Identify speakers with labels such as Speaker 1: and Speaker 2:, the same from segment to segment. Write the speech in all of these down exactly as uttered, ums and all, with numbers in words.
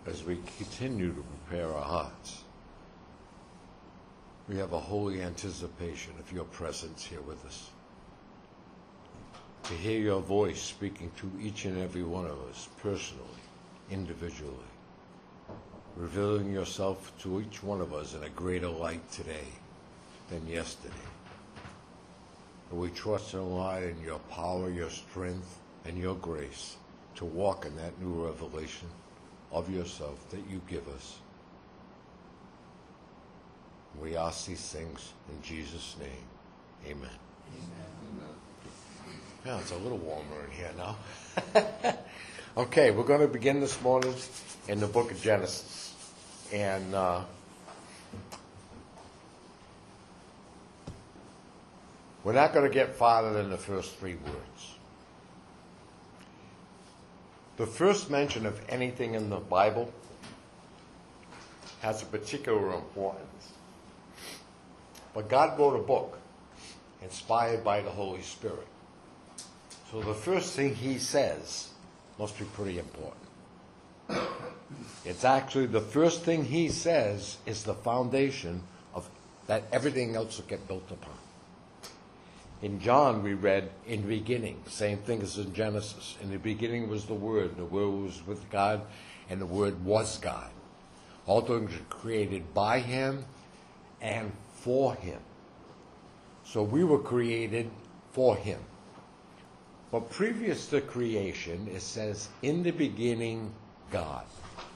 Speaker 1: as we continue to prepare our hearts, we have a holy anticipation of your presence here with us. To hear your voice speaking to each and every one of us personally, individually, revealing yourself to each one of us in a greater light today than yesterday. And we trust in Lord in your power, your strength, and your grace to walk in that new revelation of yourself that you give us. We ask these things in Jesus' name. Amen. Amen. Yeah, it's a little warmer in here now. Okay, we're going to begin this morning in the book of Genesis. And uh, we're not going to get farther than the first three words. The first mention of anything in the Bible has a particular importance. But God wrote a book inspired by the Holy Spirit. So the first thing he says must be pretty important. It's actually the first thing he says is the foundation of that everything else will get built upon. In John we read, in the beginning, same thing as in Genesis. In the beginning was the Word, and the Word was with God, and the Word was God. All things were created by him and for him. So we were created for him. But previous to creation, it says, in the beginning, God.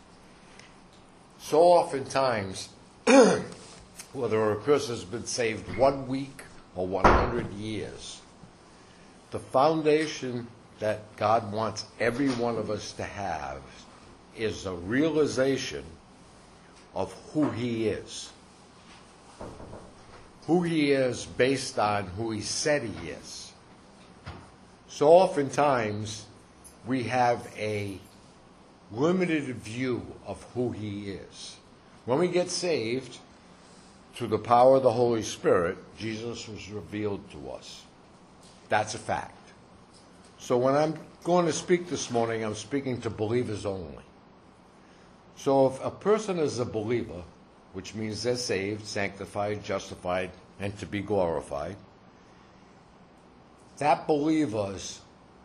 Speaker 1: So oftentimes, whether a person has been saved one week or one hundred years, the foundation that God wants every one of us to have is a realization of who he is. Who he is based on who he said he is. So oftentimes, we have a limited view of who he is. When we get saved, through the power of the Holy Spirit, Jesus was revealed to us. That's a fact. So when I'm going to speak this morning, I'm speaking to believers only. So if a person is a believer, which means they're saved, sanctified, justified, and to be glorified, that believer's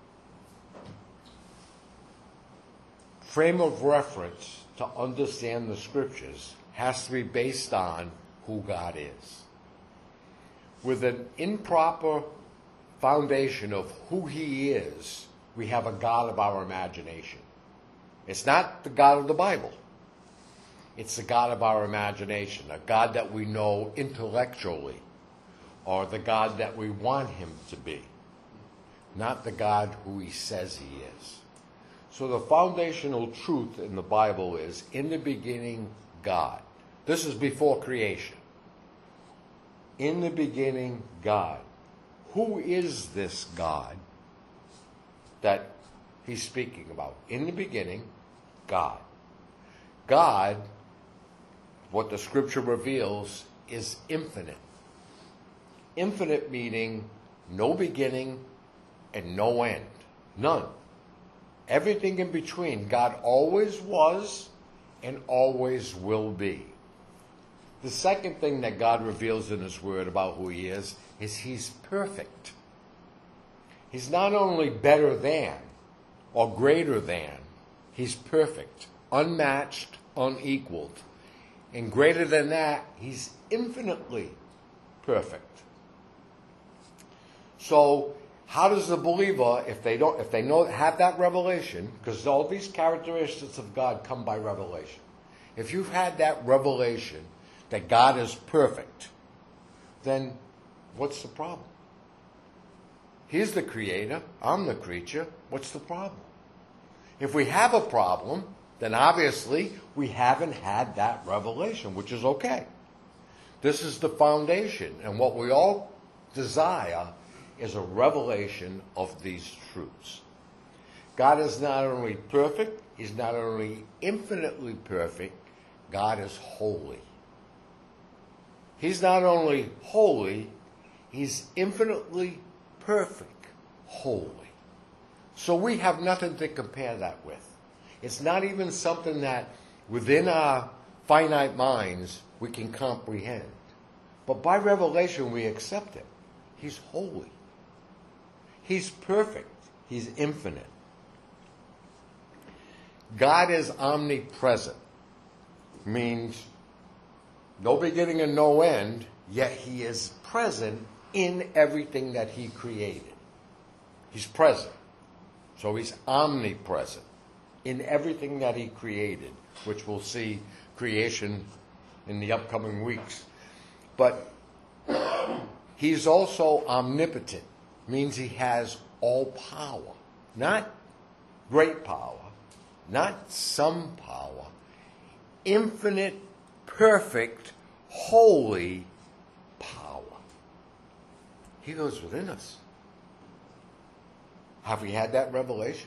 Speaker 1: frame of reference to understand the Scriptures has to be based on who God is. With an improper foundation of who he is, we have a God of our imagination. It's not the God of the Bible. It's the God of our imagination, a God that we know intellectually, or the God that we want him to be, not the God who he says he is. So the foundational truth in the Bible is, in the beginning, God. This is before creation. In the beginning, God. Who is this God that he's speaking about? In the beginning, God. God, what the Scripture reveals, is infinite. Infinite meaning no beginning and no end. None. Everything in between. God always was and always will be. The second thing that God reveals in his word about who he is, is he's perfect. He's not only better than or greater than, he's perfect, unmatched, unequaled. And greater than that, he's infinitely perfect. So, how does the believer, if they don't, if they know, have that revelation, because all these characteristics of God come by revelation. If you've had that revelation that God is perfect, then what's the problem? He's the creator, I'm the creature, what's the problem? If we have a problem, then obviously we haven't had that revelation, which is okay. This is the foundation, and what we all desire is a revelation of these truths. God is not only perfect, he's not only infinitely perfect, God is holy. He's not only holy, he's infinitely perfect, holy. So we have nothing to compare that with. It's not even something that within our finite minds we can comprehend. But by revelation we accept it. He's holy. He's perfect. He's infinite. God is omnipresent. Means no beginning and no end, yet he is present in everything that he created. He's present. So he's omnipresent in everything that he created, which we'll see creation in the upcoming weeks. But he's also omnipotent, means he has all power. Not great power, not some power, infinite, perfect, holy power. He lives within us. Have we had that revelation?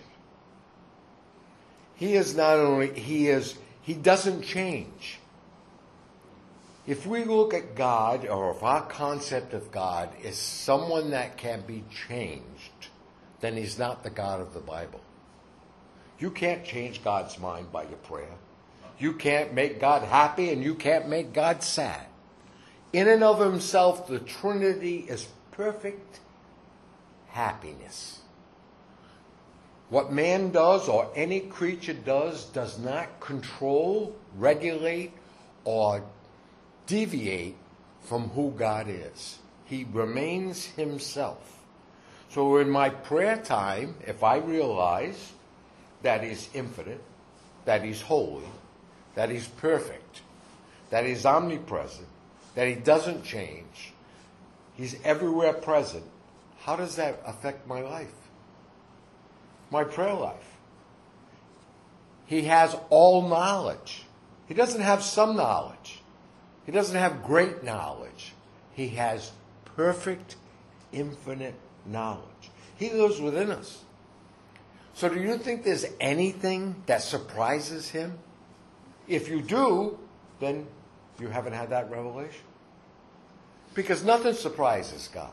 Speaker 1: He is not only, he is, he doesn't change. If we look at God, or if our concept of God is someone that can be changed, then he's not the God of the Bible. You can't change God's mind by your prayer. You can't make God happy, and you can't make God sad. In and of himself, the Trinity is perfect happiness. What man does, or any creature does, does not control, regulate, or deviate from who God is. He remains himself. So in my prayer time, if I realize that he's infinite, that he's holy, that he's perfect, that he's omnipresent, that he doesn't change, he's everywhere present, how does that affect my life? My prayer life. He has all knowledge. He doesn't have some knowledge. He doesn't have great knowledge. He has perfect, infinite knowledge. He lives within us. So do you think there's anything that surprises him? If you do, then you haven't had that revelation. Because nothing surprises God.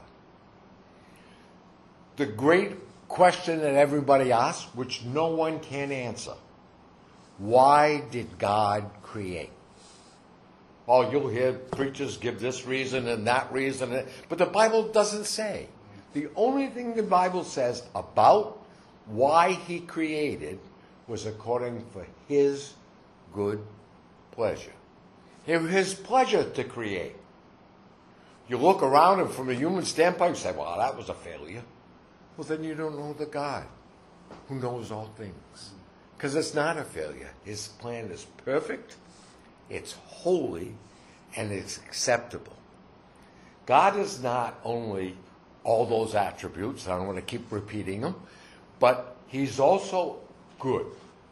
Speaker 1: The great question that everybody asks, which no one can answer. Why did God create? Oh, you'll hear preachers give this reason and that reason, but the Bible doesn't say. The only thing the Bible says about why he created was according for his good pleasure. It was his pleasure to create. You look around and from a human standpoint, you say, well, that was a failure. Well, then you don't know the God who knows all things. Because it's not a failure. His plan is perfect, it's holy, and it's acceptable. God is not only all those attributes, I don't want to keep repeating them, but he's also good.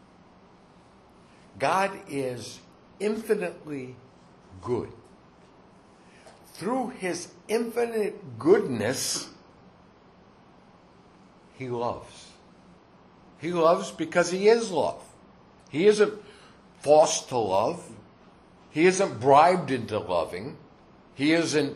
Speaker 1: God is infinitely good. Through his infinite goodness, he loves. He loves because he is love. He isn't forced to love. He isn't bribed into loving. He isn't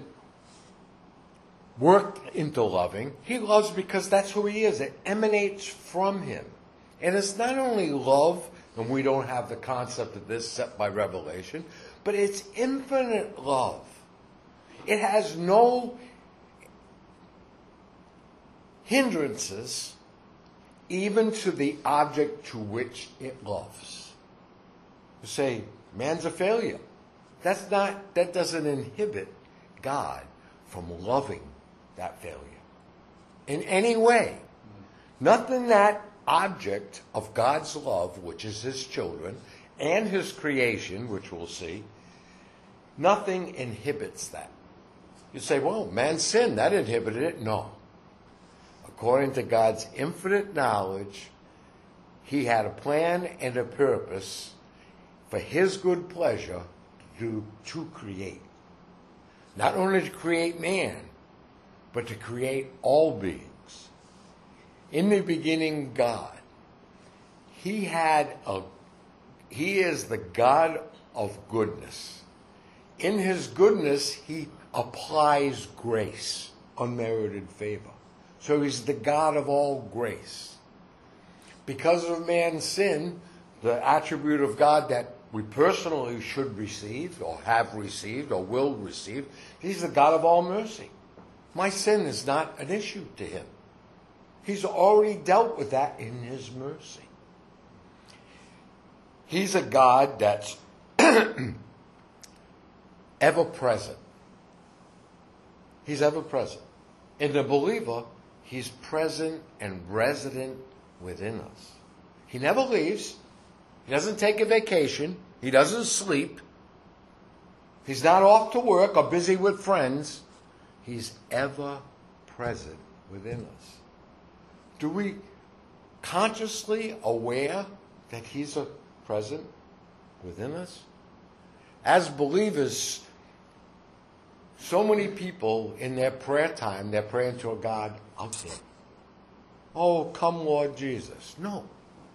Speaker 1: worked into loving. He loves because that's who he is. It emanates from him. And it's not only love, and we don't have the concept of this set by revelation, but it's infinite love. It has no hindrances even to the object to which it loves. You say, man's a failure. That's not, that doesn't inhibit God from loving that failure in any way. Nothing that object of God's love, which is his children, and his creation, which we'll see, nothing inhibits that. You say, well, man sinned, that inhibited it. No. According to God's infinite knowledge, he had a plan and a purpose for his good pleasure to, to create. Not only to create man, but to create all beings. In the beginning, God. He had a, he is the God of goodness. In his goodness, he applies grace, unmerited favor. So he's the God of all grace. Because of man's sin, the attribute of God that we personally should receive, or have received, or will receive. He's the God of all mercy. My sin is not an issue to him. He's already dealt with that in his mercy. He's a God that's ever present. He's ever present. In the believer, he's present and resident within us. He never leaves. He doesn't take a vacation. He doesn't sleep. He's not off to work or busy with friends. He's ever present within us. Do we consciously aware that he's a present within us? As believers, so many people in their prayer time, they're praying to a God out there. Oh, come Lord Jesus. No.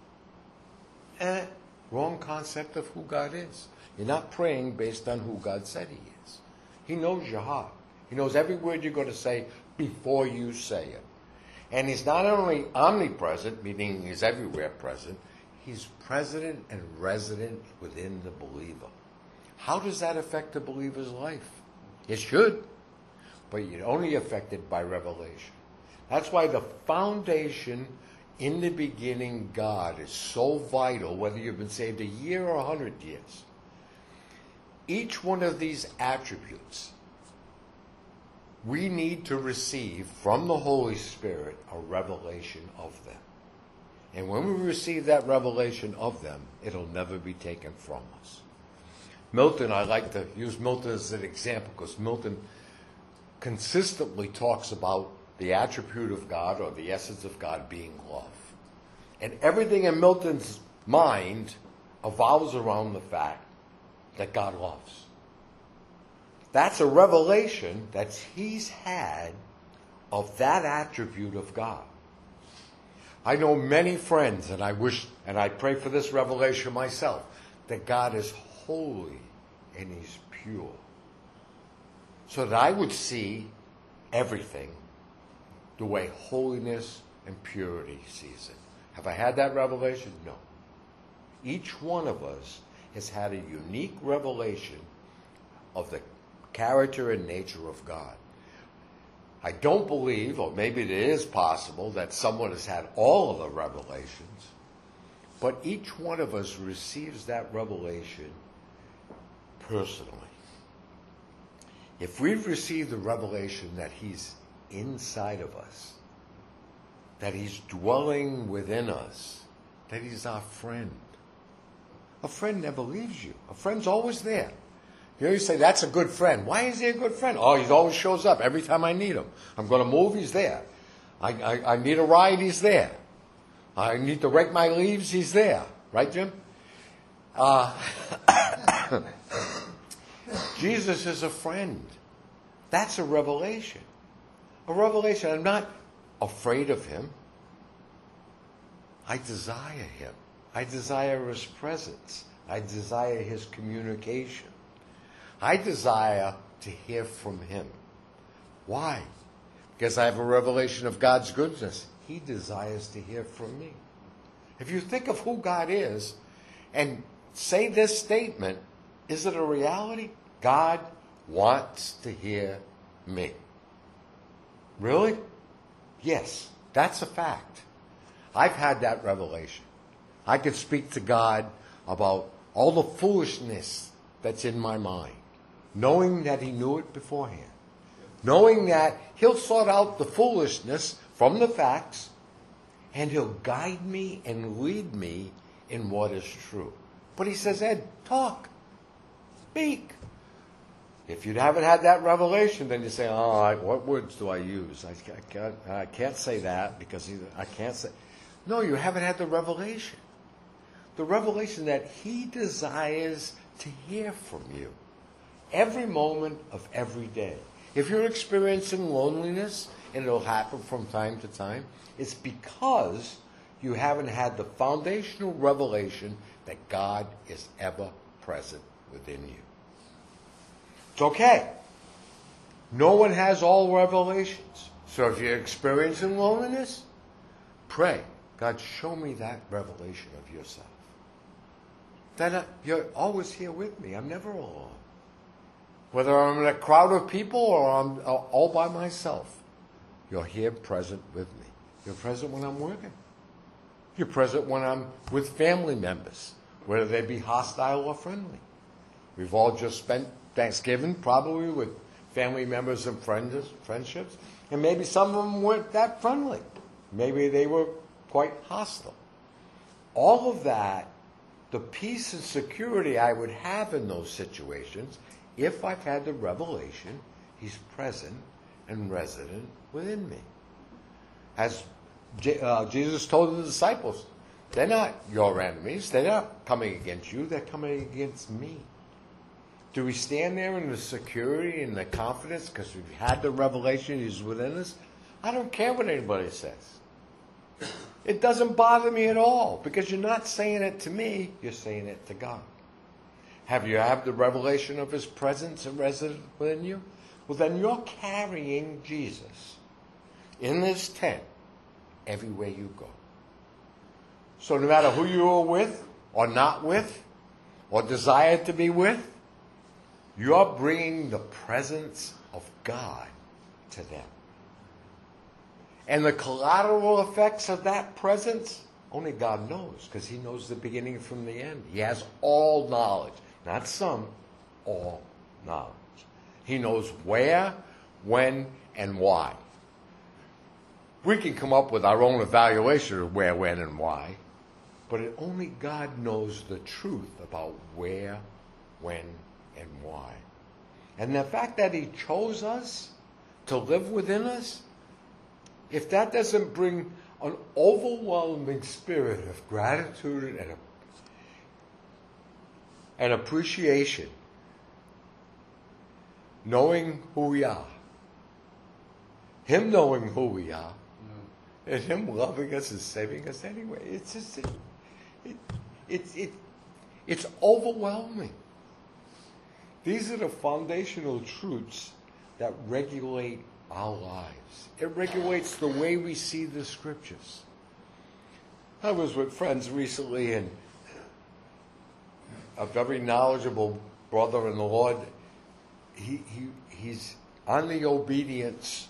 Speaker 1: Eh, wrong concept of who God is. You're not praying based on who God said he is. He knows your heart. He knows every word you're going to say before you say it. And he's not only omnipresent, meaning he's everywhere present, he's present and resident within the believer. How does that affect the believer's life? It should, but you're only affected by revelation. That's why the foundation, in the beginning, God is so vital, whether you've been saved a year or a hundred years. Each one of these attributes, we need to receive from the Holy Spirit a revelation of them. And when we receive that revelation of them, it'll never be taken from us. Milton, I like to use Milton as an example because Milton consistently talks about the attribute of God or the essence of God being love. And everything in Milton's mind evolves around the fact that God loves. That's a revelation that he's had of that attribute of God. I know many friends, and I wish, and I pray for this revelation myself, that God is holy and he's pure. So that I would see everything the way holiness and purity sees it. Have I had that revelation? No. Each one of us has had a unique revelation of the character and nature of God. I don't believe, or maybe it is possible, that someone has had all of the revelations, but each one of us receives that revelation personally. If we've received the revelation that he's inside of us, that he's dwelling within us, that he's our friend. A friend never leaves you. A friend's always there. You know, you say, that's a good friend. Why is he a good friend? Oh, he always shows up every time I need him. I'm going to move, he's there. I, I, I need a ride, he's there. I need to rake my leaves, he's there. Right, Jim? Uh, Jesus is a friend. That's a revelation. A revelation. I'm not afraid of him. I desire him. I desire his presence. I desire his communication. I desire to hear from him. Why? Because I have a revelation of God's goodness. He desires to hear from me. If you think of who God is and say this statement, is it a reality? God wants to hear me. Really? Yes, that's a fact. I've had that revelation. I could speak to God about all the foolishness that's in my mind, knowing that he knew it beforehand, knowing that he'll sort out the foolishness from the facts, and he'll guide me and lead me in what is true. But he says, Ed, talk, speak. If you haven't had that revelation, then you say, all right, what words do I use? I can't, I can't say that because I can't say. No, you haven't had the revelation. The revelation that he desires to hear from you every moment of every day. If you're experiencing loneliness, and it'll happen from time to time, it's because you haven't had the foundational revelation that God is ever present within you. It's okay. No one has all revelations. So if you're experiencing loneliness, pray, God, show me that revelation of yourself. then I, you're always here with me. I'm never alone. Whether I'm in a crowd of people or I'm all by myself, you're here present with me. You're present when I'm working. You're present when I'm with family members, whether they be hostile or friendly. We've all just spent Thanksgiving probably with family members and friends, friendships, and maybe some of them weren't that friendly. Maybe they were quite hostile. All of that, the peace and security I would have in those situations, if I've had the revelation, he's present and resident within me. As Je- uh, Jesus told the disciples, they're not your enemies. They're not coming against you. They're coming against me. Do we stand there in the security and the confidence because we've had the revelation he's within us? I don't care what anybody says. It doesn't bother me at all because you're not saying it to me. You're saying it to God. Have you had the revelation of his presence and resident within you? Well, then you're carrying Jesus in this tent everywhere you go. So no matter who you are with or not with or desire to be with, you're bringing the presence of God to them. And the collateral effects of that presence, only God knows, because he knows the beginning from the end. He has all knowledge. Not some, all knowledge. He knows where, when, and why. We can come up with our own evaluation of where, when, and why, but it, only God knows the truth about where, when, and why. And the fact that he chose us to live within us, if that doesn't bring an overwhelming spirit of gratitude and, and appreciation, knowing who we are, him knowing who we are, and him loving us and saving us anyway, it's just it, it, it, it, it's overwhelming. These are the foundational truths that regulate our lives. It regulates the way we see the scriptures. I was with friends recently, and a very knowledgeable brother in the Lord, he, he he's on the obedience.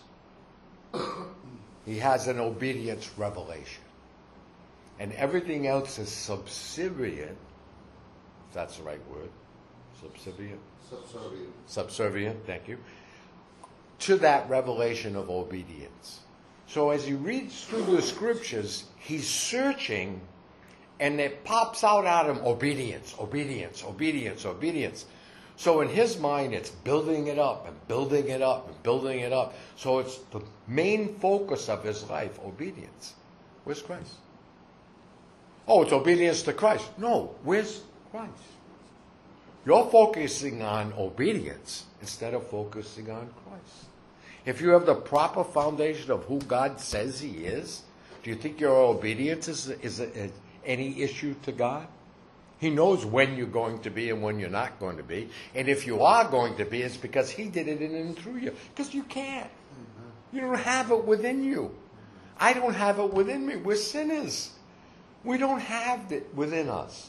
Speaker 1: He has an obedience revelation. And everything else is subservient, if that's the right word. Subservient?
Speaker 2: Subservient.
Speaker 1: Subservient, thank you. To that revelation of obedience. So as he reads through the scriptures, he's searching, and it pops out at him, obedience, obedience, obedience, obedience. So in his mind, it's building it up and building it up and building it up. So it's the main focus of his life, obedience. Where's Christ? Oh, it's obedience to Christ. No, where's Christ? You're focusing on obedience instead of focusing on Christ. If you have the proper foundation of who God says he is, do you think your obedience is, is, a, is any issue to God? He knows when you're going to be and when you're not going to be. And if you are going to be, it's because he did it in and through you. Because you can't. Mm-hmm. You don't have it within you. I don't have it within me. We're sinners. We don't have it within us.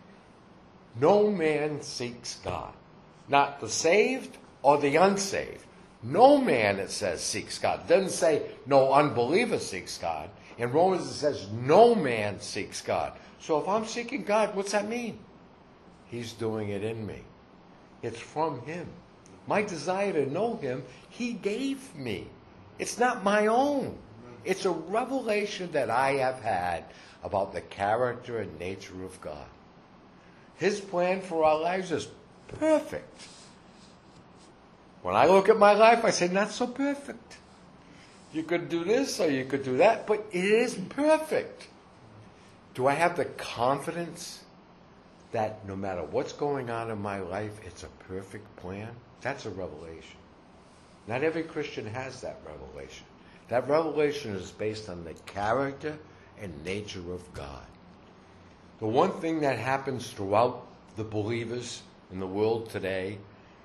Speaker 1: No man seeks God. Not the saved or the unsaved. No man, it says, seeks God. It doesn't say no unbeliever seeks God. In Romans it says no man seeks God. So if I'm seeking God, what's that mean? He's doing it in me. It's from him. My desire to know him, he gave me. It's not my own. It's a revelation that I have had about the character and nature of God. His plan for our lives is perfect. When I look at my life, I say, not so perfect. You could do this or you could do that, but it is perfect. Do I have the confidence that no matter what's going on in my life, it's a perfect plan? That's a revelation. Not every Christian has that revelation. That revelation is based on the character and nature of God. The one thing that happens throughout the believers in the world today,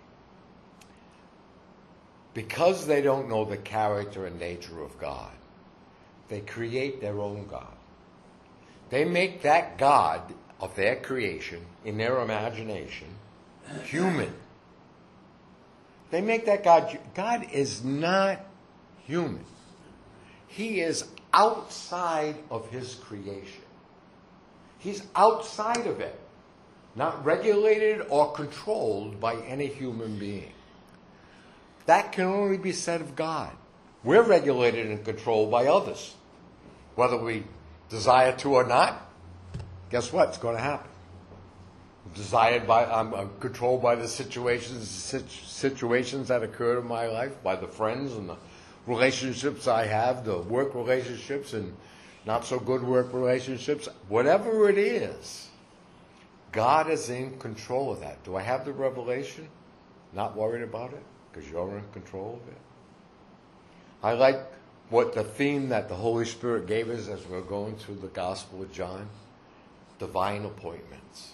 Speaker 1: because they don't know the character and nature of God, they create their own God. They make that God of their creation, in their imagination, human. They make that God. God is not human. He is outside of his creation. He's outside of it, not regulated or controlled by any human being. That can only be said of God. We're regulated and controlled by others. Whether we desire to or not, guess what? It's going to happen. I'm desired by, I'm, I'm controlled by the situations, situations that occur in my life, by the friends and the relationships I have, the work relationships and not so good work relationships. Whatever it is, God is in control of that. Do I have the revelation? Not worried about it? Because you're in control of it. I like what the theme that the Holy Spirit gave us as we're going through the Gospel of John. Divine appointments.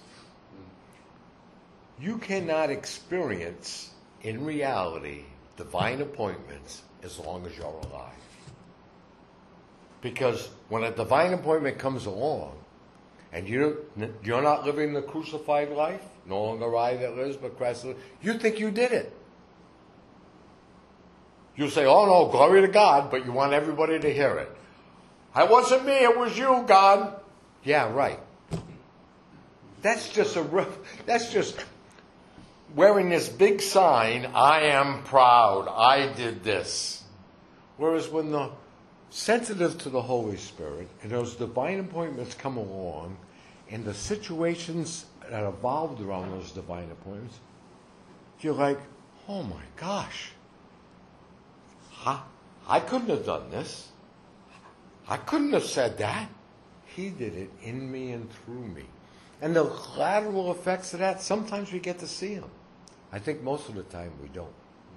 Speaker 1: You cannot experience, in reality, divine appointments as long as you're alive. Because when a divine appointment comes along, and you, you're not living the crucified life, no longer I that lives, but Christ lives, you think you did it. You say, oh no, glory to God, but you want everybody to hear it. It wasn't me, it was you, God. Yeah, right. That's just a, that's just wearing this big sign, I am proud, I did this. Whereas when the sensitive to the Holy Spirit and those divine appointments come along and the situations that evolved around those divine appointments, you're like, oh my gosh, I, I couldn't have done this. I couldn't have said that. He did it in me and through me. And the collateral effects of that, sometimes we get to see them. I think most of the time we don't.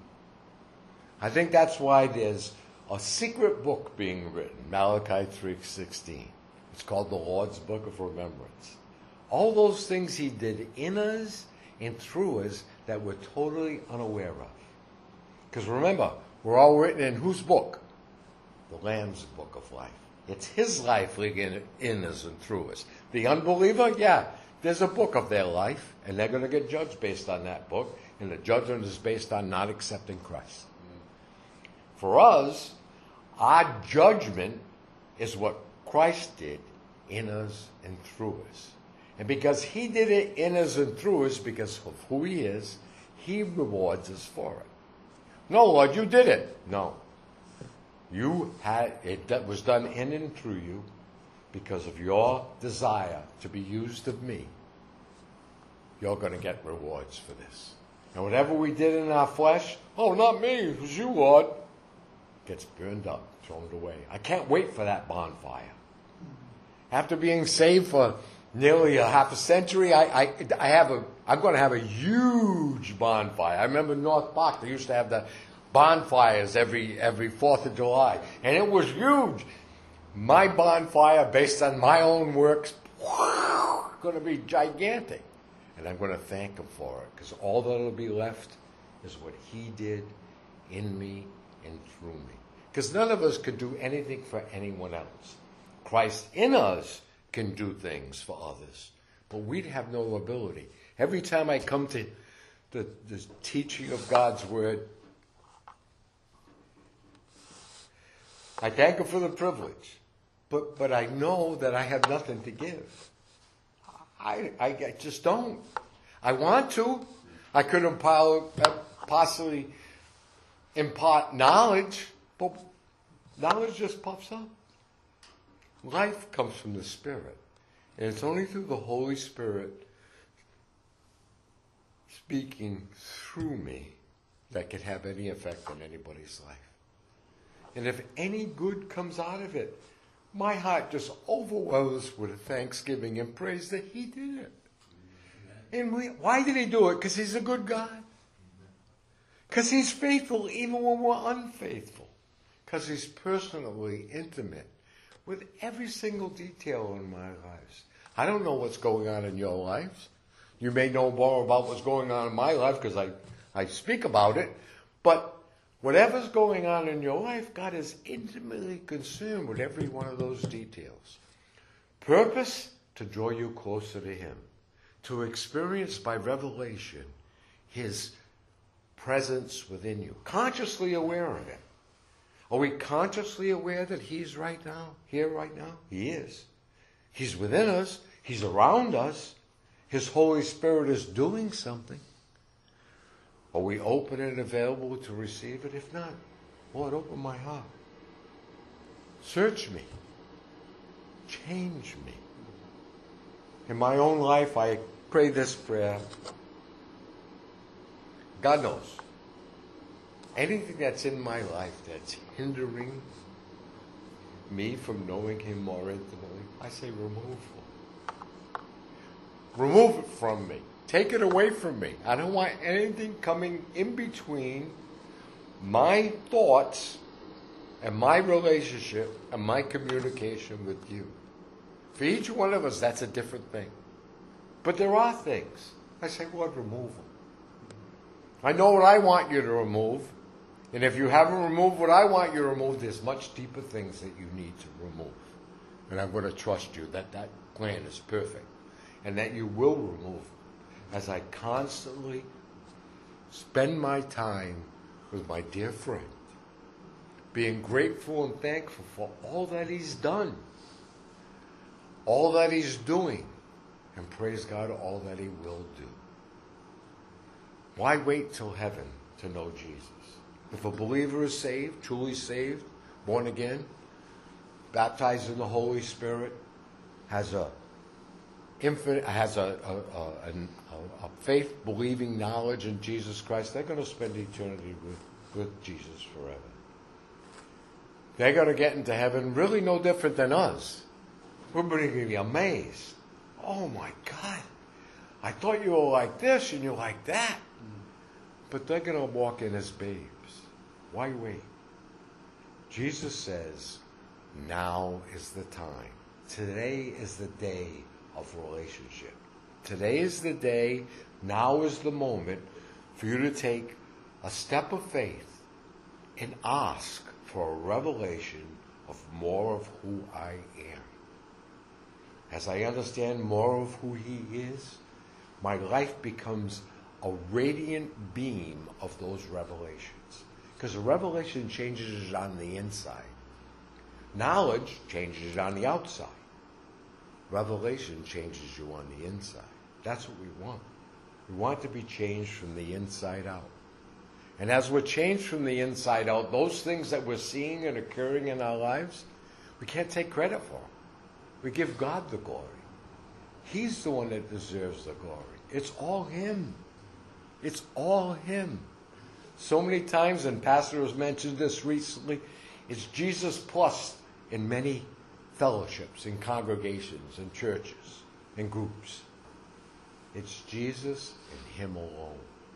Speaker 1: I think that's why there's a secret book being written, Malachi three sixteen. It's called the Lord's Book of Remembrance. All those things he did in us and through us that we're totally unaware of. Because remember, we're all written in whose book? The Lamb's book of life. It's his life living in us and through us. The unbeliever, yeah, there's a book of their life, and they're going to get judged based on that book, and the judgment is based on not accepting Christ. For us, our judgment is what Christ did in us and through us. And because he did it in us and through us, because of who he is, he rewards us for it. No, Lord, you did it. No. You had it that was done in and through you because of your desire to be used of me. You're going to get rewards for this. And whatever we did in our flesh, oh, not me, it was you, Lord, gets burned up, thrown away. I can't wait for that bonfire. After being saved for nearly a half a century, I, I, I have a, I'm going to have a huge bonfire. I remember in North Park, they used to have the bonfires every every Fourth of July, and it was huge. My bonfire, based on my own works, going to be gigantic, and I'm going to thank him for it, because all that will be left is what he did in me and through me. Because none of us could do anything for anyone else. Christ in us can do things for others, but we'd have no ability. Every time I come to the, the teaching of God's word, I thank him for the privilege, but but I know that I have nothing to give. I, I, I just don't. I want to. I could impile, possibly impart knowledge, but knowledge just pops up. Life comes from the Spirit, and it's only through the Holy Spirit speaking through me that can have any effect on anybody's life. And if any good comes out of it, my heart just overwhelms with thanksgiving and praise that he did it. And we, why did he do it? Because he's a good God. Because he's faithful even when we're unfaithful. Because he's personally intimate with every single detail in my lives. I don't know what's going on in your lives. You may know more about what's going on in my life because I, I speak about it. But whatever's going on in your life, God is intimately concerned with every one of those details. Purpose? to draw you closer to him, to experience by revelation his presence within you, consciously aware of it. Are we consciously aware that he's right now, here right now? He is. He's within us. He's around us. His Holy Spirit is doing something. Are we open and available to receive it? If not, Lord, open my heart. Search me. Change me. In my own life, I pray this prayer. God knows. Anything that's in my life that's hindering me from knowing him more intimately, I say remove it. Remove it from me. Take it away from me. I don't want anything coming in between my thoughts and my relationship and my communication with you. For each one of us, that's a different thing. But there are things. I say, Lord, remove them. I know what I want you to remove. And if you haven't removed what I want you to remove, there's much deeper things that you need to remove. And I'm going to trust you that that plan is perfect. And that you will remove it. As I constantly spend my time with my dear friend, being grateful and thankful for all that he's done, all that he's doing, and praise God, all that he will do. Why wait till heaven to know Jesus? If a believer is saved, truly saved, born again, baptized in the Holy Spirit, has a infinite, has a, a, a, a, a faith-believing knowledge in Jesus Christ, they're going to spend eternity with, with Jesus forever. They're going to get into heaven really no different than us. We're going to be amazed. Oh my God, I thought you were like this and you're like that. But they're going to walk in as babes. Why wait? Jesus says, now is the time. Today is the day of relationship. Today is the day, now is the moment for you to take a step of faith and ask for a revelation of more of who I am. As I understand more of who he is, my life becomes a radiant beam of those revelations. Because a revelation changes it on the inside. Knowledge changes it on the outside. Revelation changes you on the inside. That's what we want. We want to be changed from the inside out. And as we're changed from the inside out, those things that we're seeing and occurring in our lives, we can't take credit for them. We give God the glory. He's the one that deserves the glory. It's all him. It's all him. So many times, and Pastor has mentioned this recently, it's Jesus plus in many fellowships, in congregations, in churches, in groups. It's Jesus and him alone.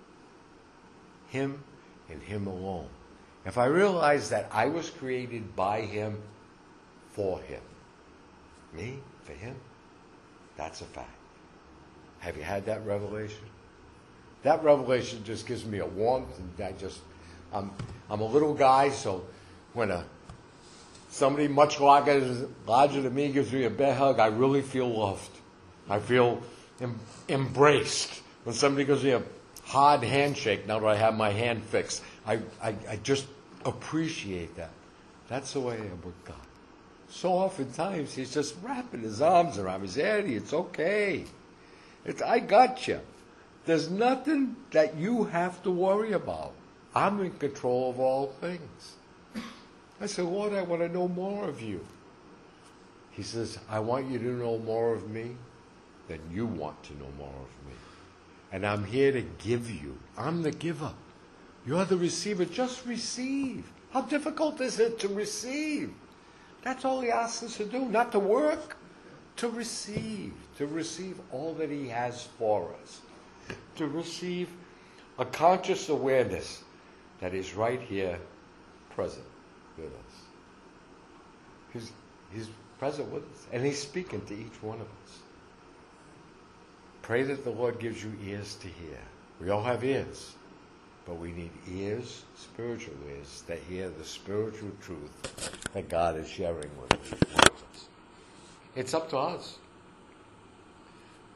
Speaker 1: Him and him alone. If I realize that I was created by him, for him, me, for him, that's a fact. Have you had that revelation? That revelation just gives me a warmth, and I just, I'm, I'm a little guy, so when a somebody much larger, larger than me gives me a bear hug, I really feel loved. I feel em, embraced. When somebody gives me a hard handshake, now that I have my hand fixed, I, I, I just appreciate that. That's the way I am with God. So oftentimes he's just wrapping his arms around me. He says, Eddie, it's okay. It's, I got you. There's nothing that you have to worry about. I'm in control of all things. I said, Lord, I want to know more of you. He says, I want you to know more of me than you want to know more of me. And I'm here to give you. I'm the giver. You're the receiver. Just receive. How difficult is it to receive? That's all he asks us to do. Not to work, to receive. To receive all that he has for us. To receive a conscious awareness that is right here, present with us. He's, he's present with us, and he's speaking to each one of us. Pray that the Lord gives you ears to hear. We all have ears, but we need ears, spiritual ears, that hear the spiritual truth that God is sharing with each one of us. It's up to us.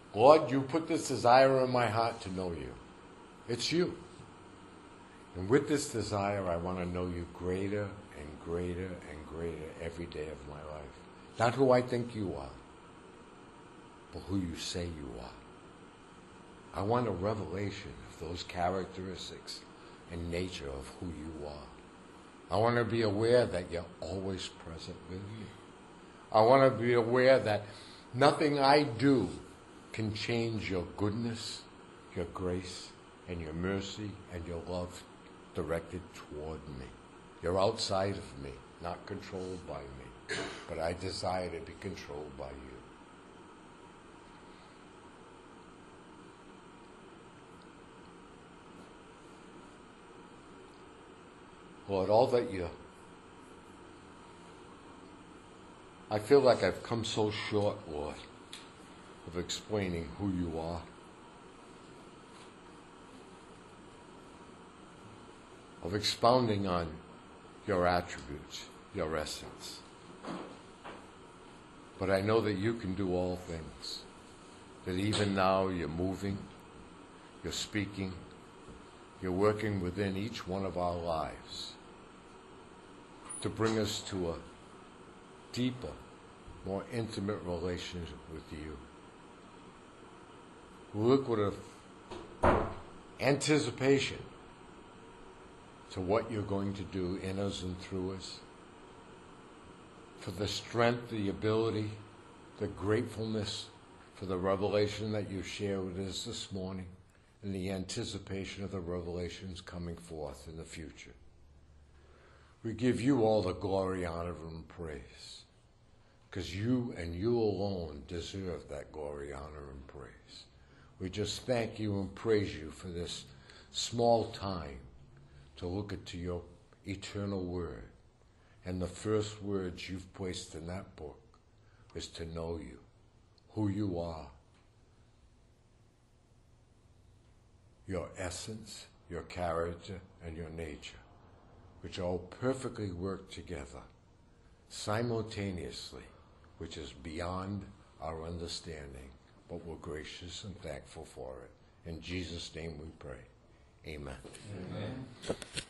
Speaker 1: Lord, you put this desire in my heart to know you. It's you. And with this desire, I want to know you greater and greater and greater every day of my life. Not who I think you are, but who you say you are. I want a revelation of those characteristics and nature of who you are. I want to be aware that you're always present with me. I want to be aware that nothing I do can change your goodness, your grace, and your mercy, and your love directed toward me. You're outside of me, not controlled by me, but I desire to be controlled by you. Lord, all that you... I feel like I've come so short, Lord, of explaining who you are, of expounding on your attributes, your essence. But I know that you can do all things, that even now you're moving, you're speaking, you're working within each one of our lives to bring us to a deeper, more intimate relationship with you. Look with an anticipation to what you're going to do in us and through us, for the strength, the ability, the gratefulness for the revelation that you shared with us this morning, and the anticipation of the revelations coming forth in the future. We give you all the glory, honor, and praise, because you and you alone deserve that glory, honor, and praise. We just thank you and praise you for this small time to look into your eternal word. And the first words you've placed in that book is to know you, who you are, your essence, your character, and your nature, which all perfectly work together simultaneously, which is beyond our understanding, but we're gracious and thankful for it. In Jesus' name we pray. Amen.
Speaker 2: Amen.